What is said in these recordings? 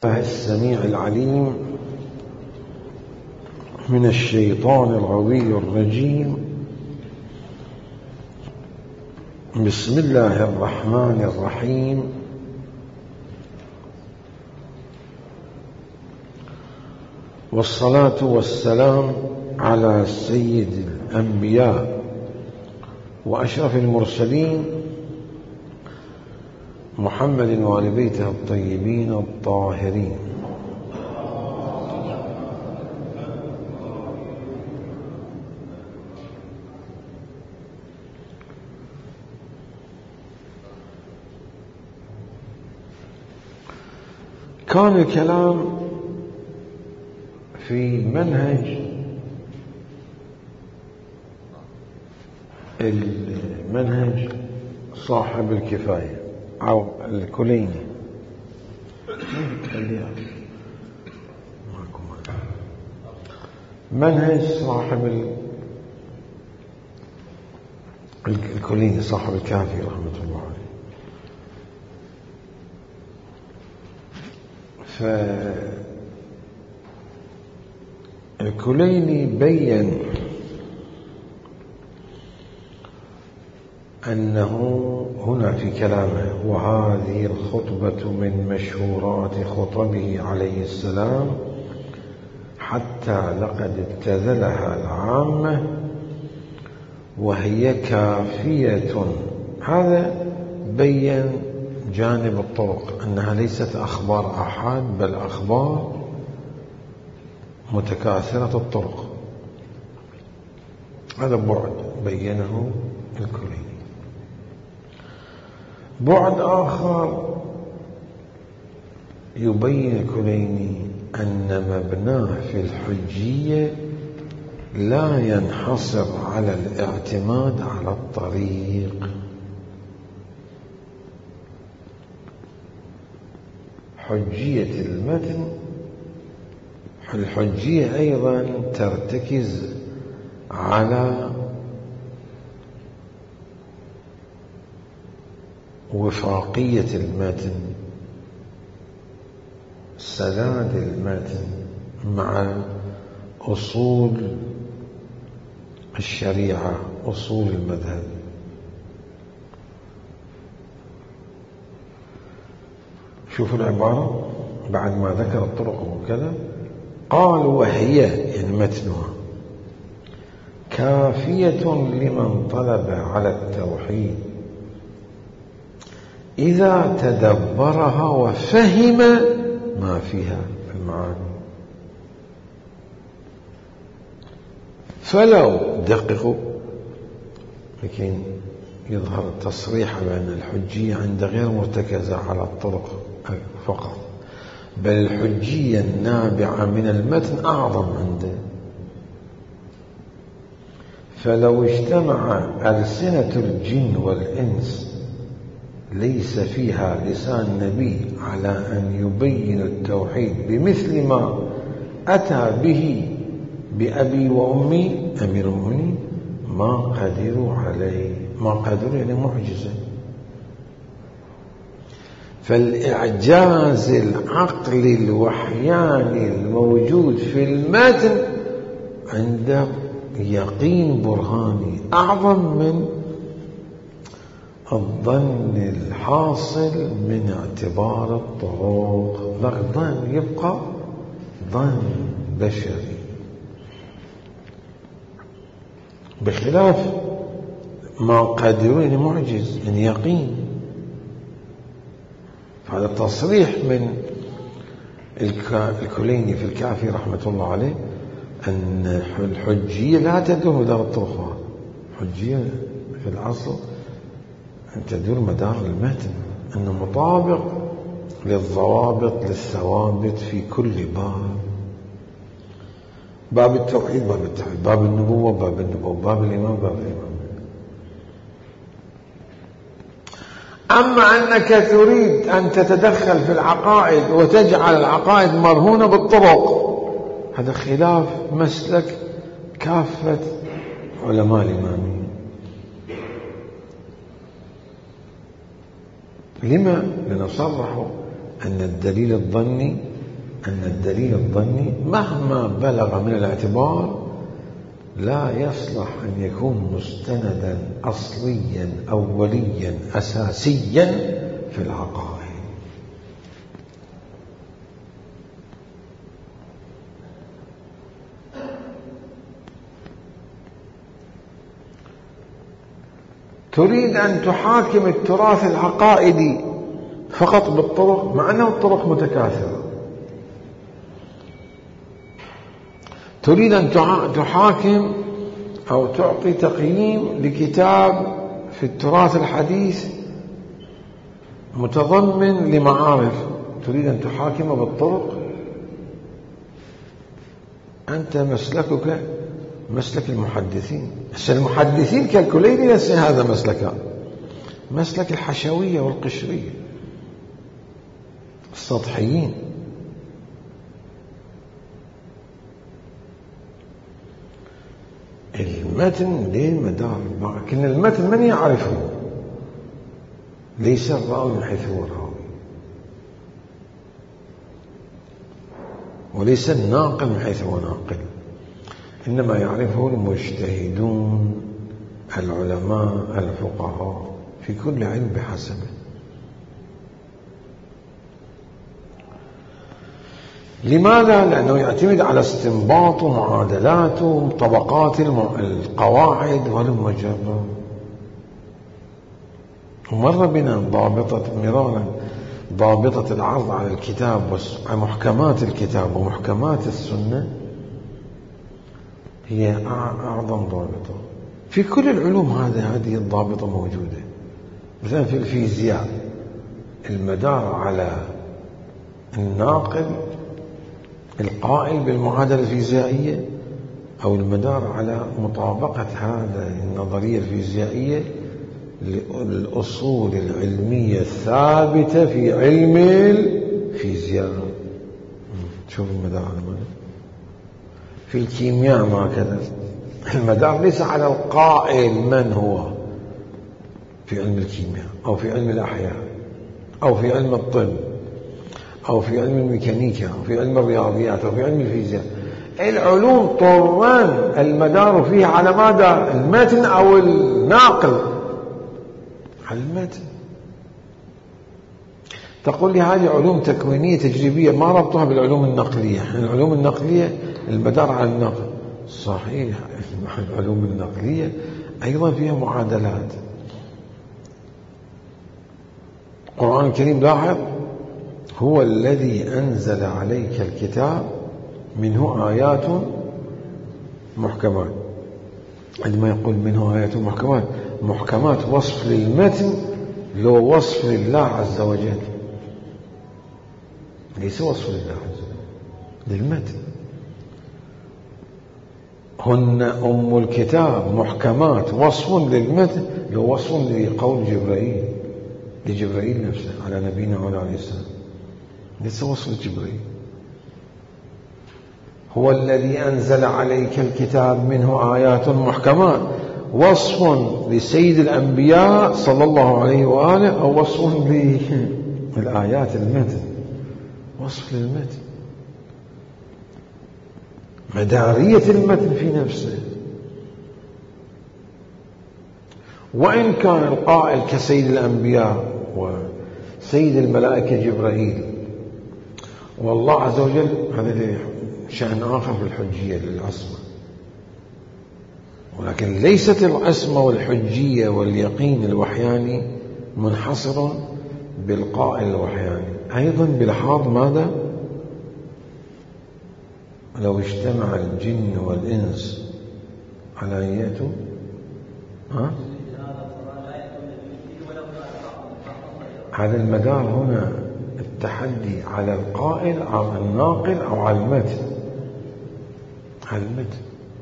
الله السميع العليم من الشيطان الغوي الرجيم. بسم الله الرحمن الرحيم. والصلاة والسلام على سيد الأنبياء وأشرف المرسلين محمد وآل بيته الطيبين الطاهرين. كان الكلام في المنهج صاحب الكفاية أو الكليني. منهج صاحب الكليني صاحب الكافي رحمة الله عليه. فالكليني بين أنه هنا في كلامه: وهذه الخطبة من مشهورات خطبه عليه السلام حتى لقد ابتذلها العامة وهي كافية. هذا بين جانب الطرق، أنها ليست أخبار أحد بل أخبار متكاثرة الطرق. هذا بعد بينه الكليني. بعد آخر يبين الكليني أن مبناه في الحجية لا ينحصر على الاعتماد على الطريق. حجية المتن، الحجية أيضا ترتكز على وفاقية المتن، سداد المتن مع أصول الشريعة، أصول المذهب. شوفوا العبارة بعد ما ذكر الطرق وكذا قال: وهي يعني متنها كافية لمن طلب على التوحيد إذا تدبرها وفهم ما فيها المعاني. فلو دققوا، لكن يظهر التصريح بأن الحجية عند غير مرتكزة على الطرق فقط، بل الحجية النابعة من المتن أعظم عنده. فلو اجتمع ألسنة الجن والإنس ليس فيها لسان نبي على أن يبين التوحيد بمثل ما أتى به بأبي وأمي أمير المؤمنين ما قدروا عليه. ما قدروا يعني معجزة. فالإعجاز العقلي الوحياني الموجود في المتن عنده يقين برهاني أعظم من الظن الحاصل من اعتبار الطرق. الظن يبقى ظن بشري، بخلاف ما قادرون يعني معجز يعني يقين. هذا تصريح من الكليني في الكافي رحمة الله عليه أن الحجية لا تدور مدار الطرق. الحجية في الأصل أن تدور مدار المتن، أنه مطابق للضوابط للثوابت في كل باب التوحيد، باب التوحيد، باب النبوة، باب النبوة، باب الإمام، باب الإمام. أما أنك تريد أن تتدخل في العقائد وتجعل العقائد مرهونة بالطرق، هذا خلاف مسلك كافة علماء الإمامية. لما؟ لنصرح أن الدليل الظني أن الدليل الظني مهما بلغ من الاعتبار لا يصلح أن يكون مستندا أصليا أوليا أساسيا في العقائد. تريد أن تحاكم التراث العقائدي فقط بالطرق، مع أنه الطرق متكاثرة. تريد أن تحاكم أو تعطي تقييم لكتاب في التراث الحديث متضمن لمعارف، تريد أن تحاكم بالطرق. أنت مسلكك مسلك المحدثين. المحدثين كالكليني هذا مسلكان، مسلك الحشوية والقشرية السطحيين. المتن ليه مدار، لكن المتن من يعرفه؟ ليس الراوي من حيث هو الراوي، وليس الناقل من حيث هو ناقل، إنما يعرفه المجتهدون العلماء الفقهاء في كل علم بحسبه. لماذا؟ لأنه يعتمد على استنباط ومعادلات وطبقات القواعد والمجرة. ومر بنا مرارا ضابطة العرض على الكتاب ومحكمات الكتاب ومحكمات السنة هي أعظم ضابطة في كل العلوم. هذه الضابطة موجودة. مثلا في الفيزياء المدار على الناقل القائل بالمعادلة الفيزيائية، أو المدار على مطابقة هذه النظرية الفيزيائية للأصول العلمية الثابتة في علم الفيزياء. شوف المدار على ماذا؟ في الكيمياء ما كذا، المدار ليس على القائل من هو في علم الكيمياء أو في علم الأحياء أو في علم الطب أو في علم الميكانيكا أو في علم الرياضيات أو في علم الفيزياء. العلوم طوران المدار فيها على ماذا؟ المتن أو الناقل؟ على المتن. تقول لي هذه علوم تكوينية تجريبية، ما ربطها بالعلوم النقلية. العلوم النقلية المدار على النقل صحيح، العلوم النقلية أيضا فيها معادلات. القرآن الكريم لاحظ هو الذي أنزل عليك الكتاب منه آيات محكمات. عندما يقول منه آيات محكمات، محكمات وصف للمتن لو وصف لله عز وجل، ليس وصف لله عز وجل للمتن. هن أم الكتاب محكمات وصف للمتن لو وصف لقول جبرائيل لجبرائيل نفسه على نبينا وعلى عليه السلام، ليس وصف لجبرائيل. هو الذي أنزل عليك الكتاب منه آيات محكمات، وصف لسيد الأنبياء صلى الله عليه وآله أو وصف للآيات المتن؟ وصف للمتن، مدارية المتن في نفسه. وإن كان القائل كسيد الأنبياء وسيد الملائكة جبرائيل، والله عز وجل هذا شأن آخر في الحجية للعصمة، ولكن ليست العصمة والحجية واليقين الوحياني منحصر بالقائل الوحياني، أيضا بلحاظ ماذا؟ لو اجتمع الجن والإنس على أن يأتوا هذا المدار هنا التحدي على القائل أو الناقل أو على المتن. على المتن.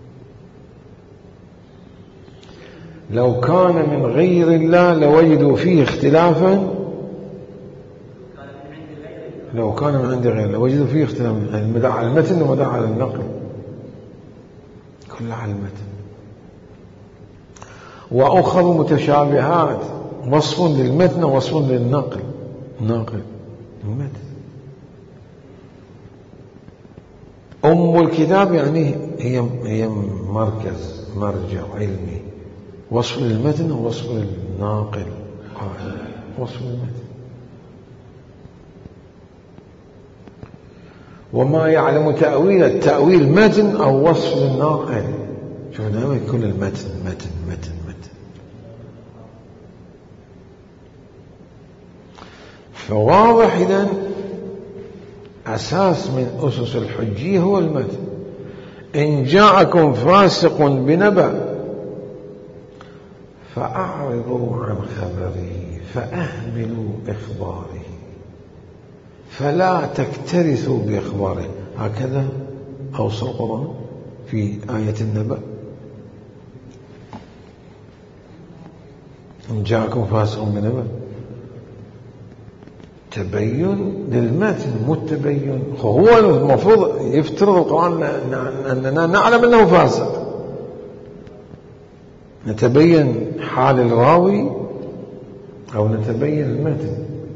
لو كان من غير الله لوجدوا فيه اختلافا، لو كان من عند غير الله لوجدوا فيه اختلافا. المدار على المتن ومدار على النقل، كلها على المتن. وأخر متشابهات، وصف للمتن ووصف للنقل. ناقل المتن. أم الكتاب يعني هي مركز مرجع علمي. وصف للمتن ووصف للناقل قائل. وصف للمتن. وما يعلم تأويل متن أو وصف للناقل. شوف دائما يكون المتن متن متن متن. فواضح إذن أساس من أسس الحجية هو المتن. إن جاءكم فاسق بنبأ فأعرضوا عن خبره فأهملوا إخباره فلا تكترثوا بإخباره. هكذا أوصى القرآن في آية النبأ. إن جاءكم فاسق بنبأ تبين للمتن مو التبين. هو المفروض يفترض القرآن أننا نعلم أنه فاسق، نتبين حال الراوي أو نتبين المتن.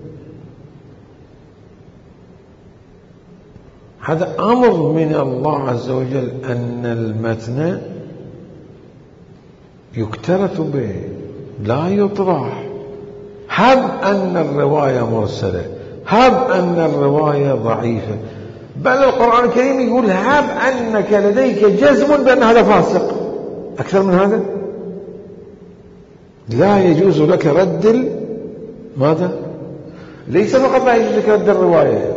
هذا أمر من الله عز وجل أن المتن يكترث به لا يطرح. هب أن الرواية مرسلة، هب أن الرواية ضعيفة، بل القرآن الكريم يقول هب أنك لديك جزم بأن هذا فاسق. أكثر من هذا لا يجوز لك رد ماذا؟ ليس فقط لا يجوز لك رد الرواية،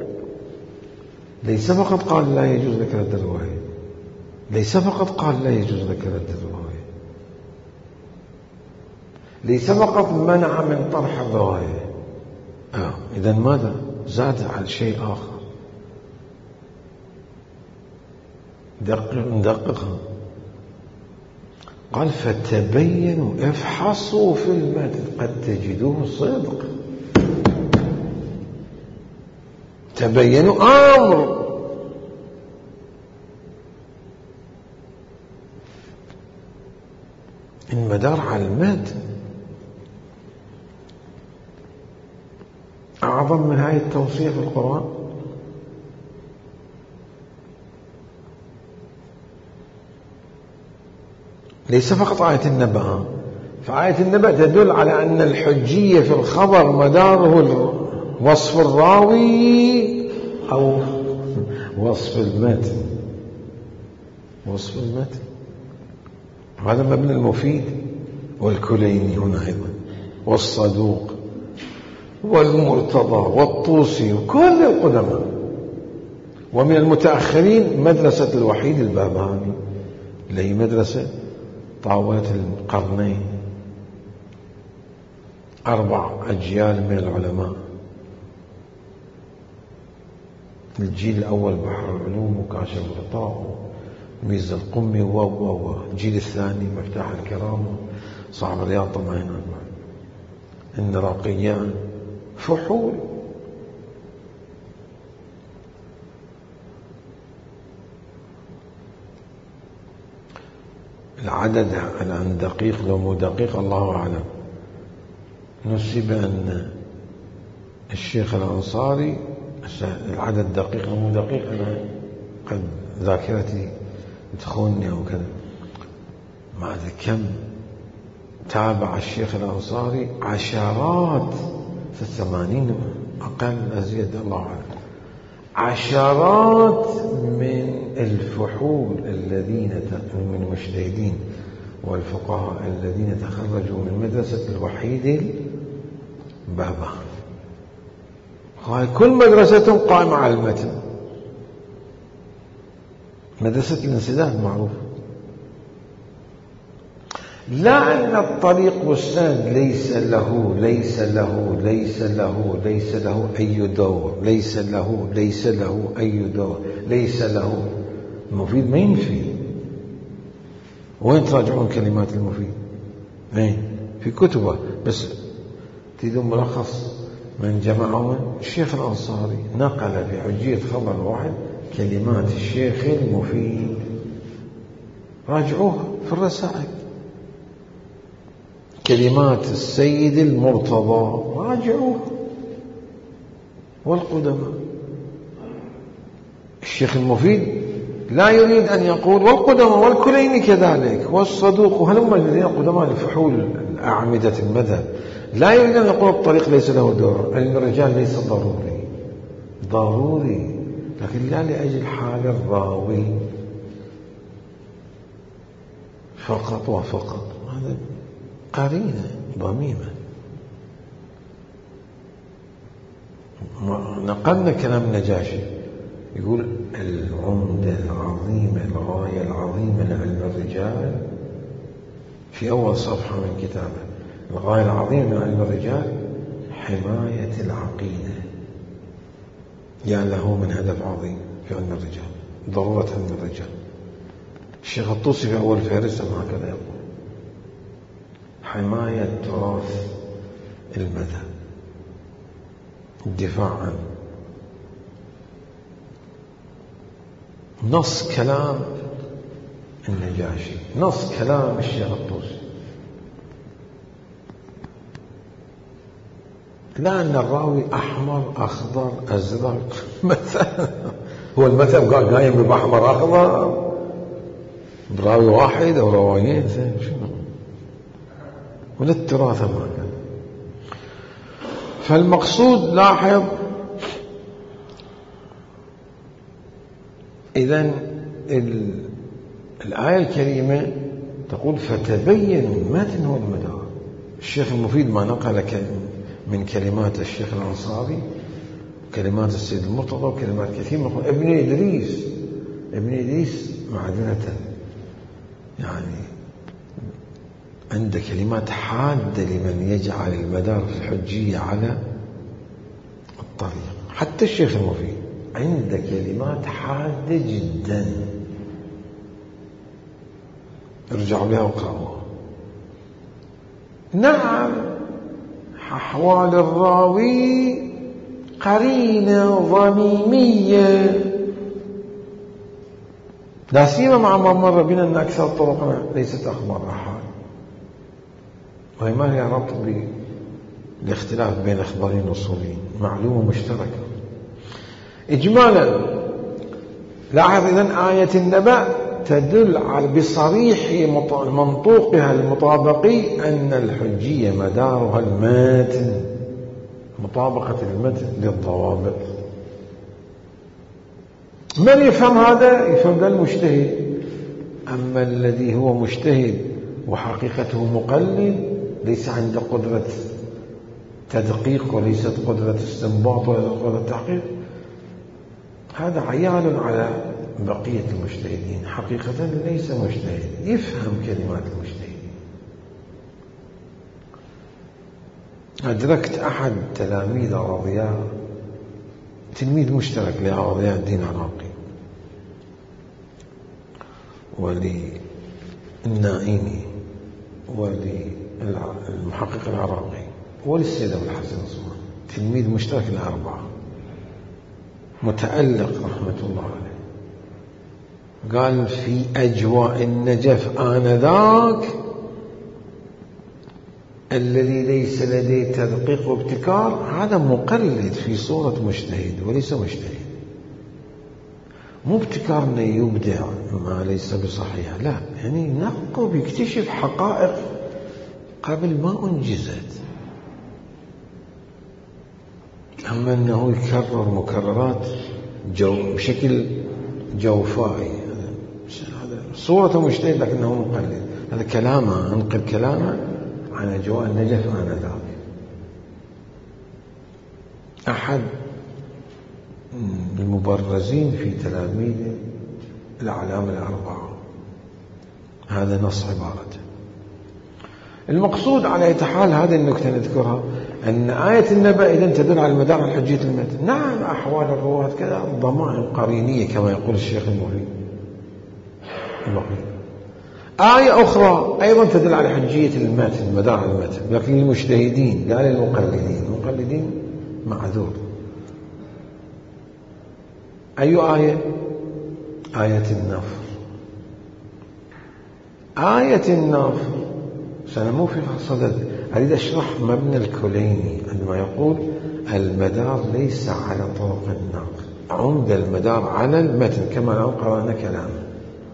ليس فقط قال لا يجوز لك رد الرواية، ليس فقط قال لا يجوز لك رد الرواية، ليس فقط منع من طرح الرواية. إذن ماذا؟ زاد على شيء آخر. ندققها. قال فتبينوا، افحصوا في المتن قد تجدوه صدق. تبينوا أمر. المدار على المتن. أعظم من هذه التوصية في القرآن. ليس فقط آية النبأ. فآية النبأ تدل على أن الحجية في الخبر مداره وصف الراوي أو وصف المتن. وصف المتن هذا مبنى المفيد والكليني هنا أيضا والصدوق والمرتضى والطوسي وكل القدماء. ومن المتأخرين مدرسة الوحيد الباباني اللي هي مدرسة طاولة القرنين. 4 أجيال من العلماء. الجيل الأول بحر العلوم وكاشف الغطاء وميز القمي والجيل الثاني مفتاح الكرام صاحب رياض طمعين النراقيان فحول. العدد عن دقيق لو مو دقيق الله أعلم. نسب أن الشيخ الأنصاري العدد دقيق أو مو دقيق، أنا قد ذاكرتي تخونني أو كذا، ما أدري كم تابع الشيخ الأنصاري عشرات في 80 أقل أزيد الله أعلم، عشرات من الفحول الذين من المجتهدين والفقهاء الذين تخرجوا من مدرسة الوحيد الباباني. كل مدرستهم قائمة على المتن. مدرسة الانسداد معروفة. لا أن الطريق والسند ليس له ليس له ليس له ليس له أي دور، ليس له ليس له أي دور، ليس له. المفيد ما ينفي. وين تراجعون كلمات المفيد؟ في كتبه. بس تريدون ملخص من جمعهم الشيخ الأنصاري نقل في حجية خبر واحد كلمات الشيخ المفيد، راجعوها في الرسائل. كلمات السيد المرتضى راجعوها. والقدماء الشيخ المفيد لا يريد أن يقول والقدماء والكليني كذلك والصدوق وهلم الذين قدماء لفحول أعمدة المذهب، لا يريد أن يقول الطريق ليس له دور، علم الرجال ليس ضروري، لكن لا لأجل حال الراوي فقط وفقط، هذا قرينة ضميمة. نقلنا كلام النجاشي يقول العمدة العظيمة الغاية العظيمة لعلم الرجال في أول صفحة من كتابه، الغاية العظيمة من علم الرجال حماية العقيدة. يا له من هدف عظيم في علم الرجال، ضرورة علم الرجال. الشيخ الطوسي في أول فهرسة هكذا يقول حماية تراث المذهب، الدفاع عنه. نص كلام النجاشي، نص كلام الشيخ الطوسي، لا أن الراوي أحمر أخضر أزرق مثلا، هو المذهب قايم بأحمر أخضر براوي واحد أو روايين، شنو ولا التراث هكذا. فالمقصود لاحظ إذن الآية الكريمة تقول فتبين متن هو المدار. الشيخ المفيد ما نقل من كلمات الشيخ الأنصاري وكلمات السيد المرتضى وكلمات كثير من ابن إدريس معذرة يعني عنده كلمات حادة لمن يجعل المدار في الحجية على الطريق. حتى الشيخ المفيد عنده كلمات حادة جدا، ارجعوا لها وقرأوها. نعم أحوال الراوي قرينة ضميمية، لا سيما مع ما مر بنا أن أكثر طرقنا ليست أخبار أحد، وهي ما هي ربط بالاختلاف بين أخبارين وصولين، معلومة مشتركة. إجمالا لاحظ إذن آية النبأ تدل على بصريح منطوقها المطابقي أن الحجية مدارها المتن، مطابقة المتن للضوابط. من يفهم هذا؟ يفهم ذا المجتهد. أما الذي هو مجتهد وحقيقته مقلد ليس عنده قدرة تدقيق وليست قدرة استنباط ولا قدرة تحقيق، هذا عيال على بقية المجتهدين، حقيقة ليس مجتهد يفهم كلمات المجتهدين. أدركت أحد تلاميذ الرضياء، تلميذ مشترك لرضياء الدين العراقي وللنائمي وللمحقق العراقي وللسيد أبو الحسن الصمان، تلميذ مشترك الأربعة، متألق رحمة الله عليه. قال في أجواء النجف آنذاك الذي ليس لديه تدقيق وابتكار هذا مقلد في صورة مجتهد وليس مجتهد، مو ابتكار انه يبدع ما ليس بصحيح، لا، يعني ينقب يكتشف حقائق قبل ما انجزت. اما انه يكرر مكررات بشكل جوفائي، هذا صورة مجتهد لكنه مقلد. هذا كلامه، انقل كلامه عن أجواء النجف آنذاك. أحد المبرزين في تلاميذ الأعلام الأربعة، هذا نص عبارته. المقصود على أي حال هذه النكتة نذكرها، أن آية النبأ إذن تدل على المدار الحجية المتن. نعم أحوال الرواة كذا ضمائر قرينية كما يقول الشيخ المفيد. آية أخرى أيضا تدل على حجية المتن، مدار المتن، لكن للمجتهدين لا للمقلدين. المقلدين معذور. أي آية؟ آية النفر. آية النفر سنمو فيها صدد. أريد أشرح مبنى الكليني عندما يقول المدار ليس على طرق النقل، عمدة المدار على المتن كما لو قرأنا كلامه.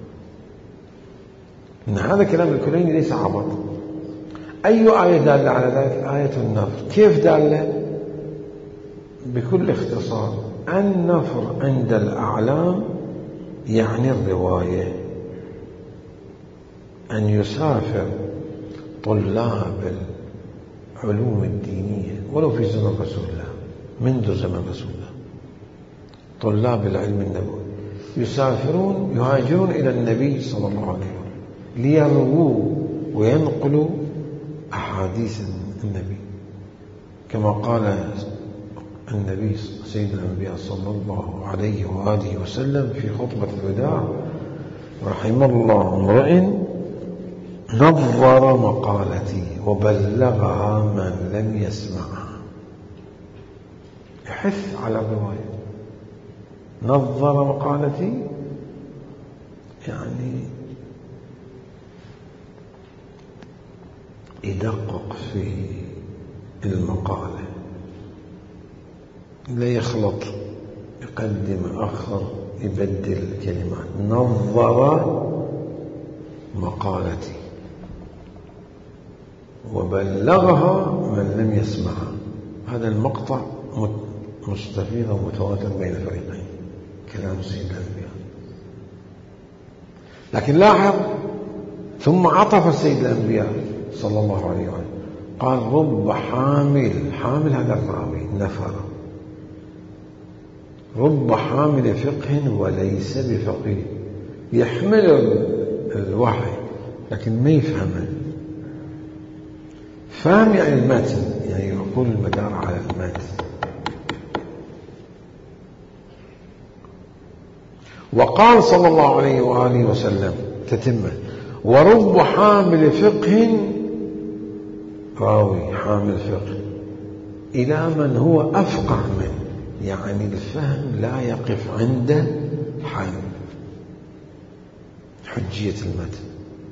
إن هذا كلام الكليني ليس عبط. أي آية دالة على ذلك؟ آية النفر. كيف دالة؟ بكل اختصار، النفر عند الأعلام يعني الرواية، أن يسافر طلاب العلوم الدينية ولو في زمن رسول الله، منذ زمن رسول الله، طلاب العلم النبوي يسافرون يهاجرون إلى النبي صلى الله عليه وسلم ليرووا وينقلوا أحاديث النبي، كما قال النبي سيد الأنبياء صلى الله عليه وآله وسلم في خطبة الوداع: رحم الله امرئ نظر مقالتي وبلغها من لم يسمعها. يحث على الرواية. نظر مقالتي يعني يدقق في المقالة، لا يخلط، يقدم أخر، يبدل الكلمات. نظر مقالتي وبلغها من لم يسمعها. هذا المقطع مستفيض ومتواتر بين الفريقين، كلام سيد الأنبياء. لكن لاحظ، ثم عطف السيد الأنبياء صلى الله عليه وسلم قال: رب حامل هذا الراوي نفر، رب حامل فقه وليس بفقيه، يحمل الوحي لكن ما يفهمه. فهم يعني المتن، يعني يقول المدار على المتن. وقال صلى الله عليه وآله وسلم تتمه: ورب حامل فقه، راوي حامل فقه إلى من هو أفقه منه، يعني الفهم لا يقف عند حد حجية المتن.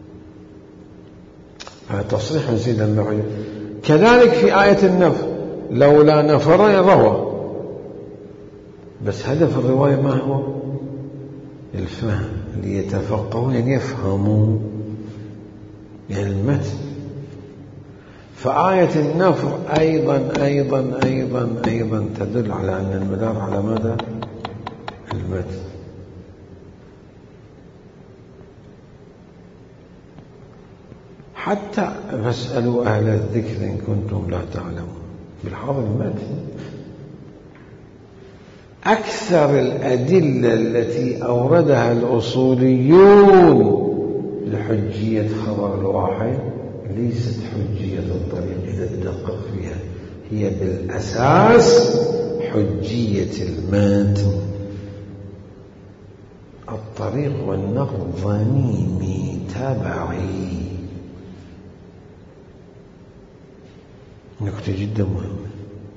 هذا تصريح من سيدنا النبوي. كذلك في آية النفر: لولا نفر روى. بس هدف الرواية ما هو؟ الفهم، ليتفقهوا يعني يفهموا يعني المتن. فآية النفر أيضا تدل على أن المدار على ماذا؟ المتن. حتى فاسألوا أهل الذكر إن كنتم لا تعلمون. بالحاضر المتن أكثر الأدلة التي أوردها الأصوليون لحجية خبر الواحد ليست حجية الطريق إذا تدقق فيها، هي بالأساس حجية المتن. الطريق والنقل ضميمي تبعي. نكتة جدا مهمة.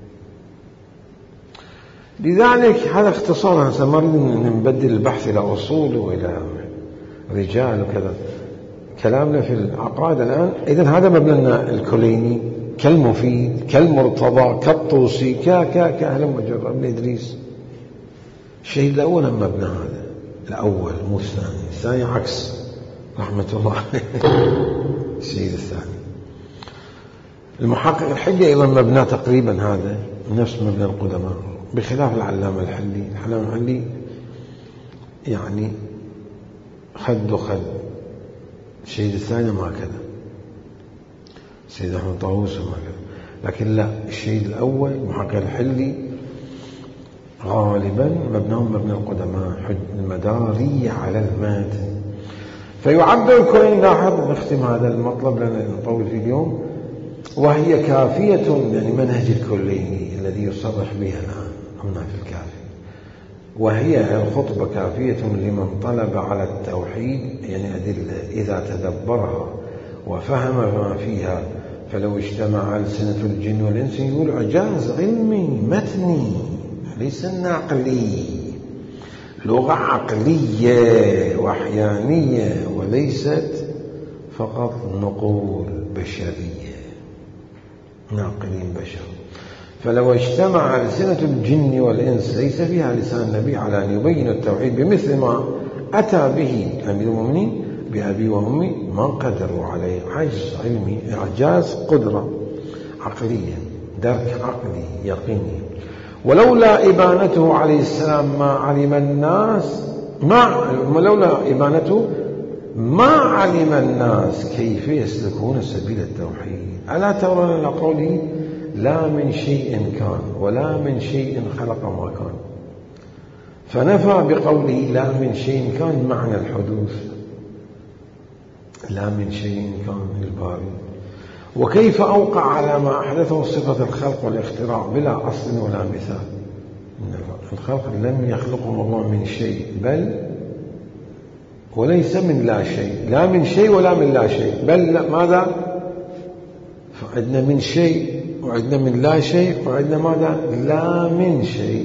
لذلك هذا اختصار، سنريد نبدل البحث إلى أصول وإلى رجال وكذا. كلامنا في العقائد الآن إذن هذا مبنى الكليني كالمفيد كالمرتضى كالطوسي كأهل مجرد ابن إدريس. الشيء الأول هم مبنى هذا الأول مو الثاني. الثاني عكس رحمة الله السيد الثاني. المحقق الحلي أيضا مبنى تقريبا هذا نفس مبنى القدماء، بخلاف العلامة الحلي. العلامة الحلي يعني خد وخد. الشهيد الثاني ما كذا، السيد أحمد طاووس ما كذا. لكن لا، الشهيد الأول محقق الحلي غالبا مبناهم مبنى القدماء، المدارية على المتن. فيعبر الكليني، لاحظ نختم هذا المطلب لأن نطول فيه اليوم، وهي كافية يعني منهج الكليني الذي يصرح بها الآن هنا في الكافي. وهي الخطبة كافية لمن طلب على التوحيد يعني أدلة إذا تدبرها وفهم ما فيها. فلو اجتمع ألسنة الجن والإنس يقول إعجاز علمي متني ليس نقلي، لغة عقلية وحيانية وليست فقط نقول بشرية، ناقلين بشر. فلو اجتمع ألسنة الجن والإنس ليس فيها لسان النبي على أن يبين التوحيد بمثل ما أتى به أمير المؤمنين بأبي وأمي ما قدروا عليه. عجز علمي، إعجاز قدرة عقلية، درك عقلي يقيني. ولولا إبانته عليه السلام ما علم الناس كيف يسلكون سبيل التوحيد. ألا ترون إلى قوله لا من شيء كان ولا من شيء خلق ما كان، فنفى بقوله لا من شيء كان معنى الحدوث، لا من شيء كان الباري. وكيف أوقع على ما أحدثه صفة الخلق والاختراع بلا أصل ولا مثال. الخلق لم يخلقهم الله من شيء، بل وليس من لا شيء، لا من شيء ولا من لا شيء، بل ماذا؟ فعندنا من شيء وعندنا من لا شيء وعندنا ماذا؟ لا من شيء،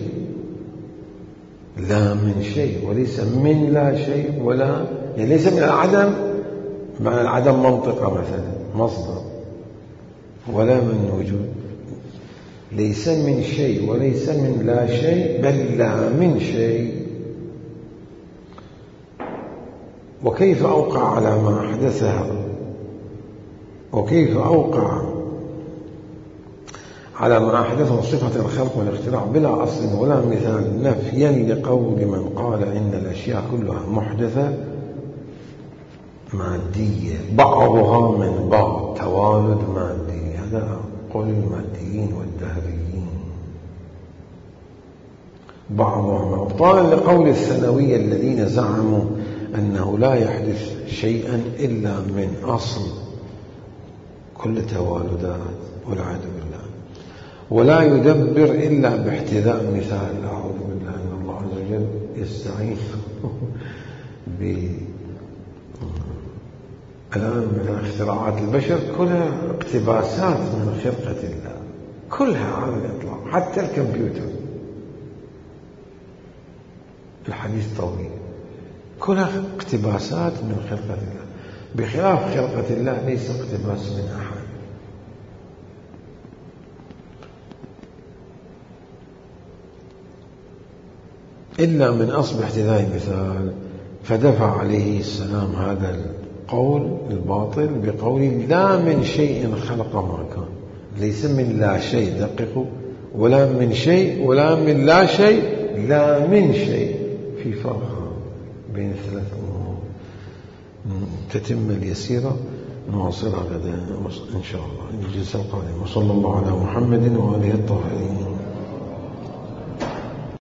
لا من شيء وليس من لا شيء، ولا يعني ليس من العدم، مع العدم منطقة مثلا مصدر، ولا من وجود. ليس من شيء وليس من لا شيء، بل لا من شيء. وكيف أوقع على ما أحدثها، وكيف أوقع على ما أحدثه صفة الخلق والاختراع بلا أصل ولا مثال، نفيا لقول من قال إن الأشياء كلها محدثة مادية بعضها من بعض، توالد مادي. هذا قول الماديين والدهريين، بعضها مبطالا لقول الثانوية الذين زعموا أنه لا يحدث شيئا إلا من أصل كل توالدات والعياذ بالله، ولا يدبر إلا باحتذاء مثال. أعوذ بالله أن الله عز وجل يستعين الآن من اختراعات البشر كلها اقتباسات من خلقة الله، كلها على الإطلاق، حتى الكمبيوتر الحديث طويل، كلها اقتباسات من خلقة الله، بخلاف خلقة الله ليس اقتباس من أحد. إلا من أصل احتذاء مثال. فدفع عليه السلام هذا القول الباطل بقول لا من شيء خلق ما كان، ليس من لا شيء، دققوا، ولا من شيء ولا من لا شيء، لا من شيء، في فرق بين الثلاث أمور. تتم اليسيرة نواصلها غدا إن شاء الله الجلسة القادمة. وصلى الله على محمد وآله الطاهرين.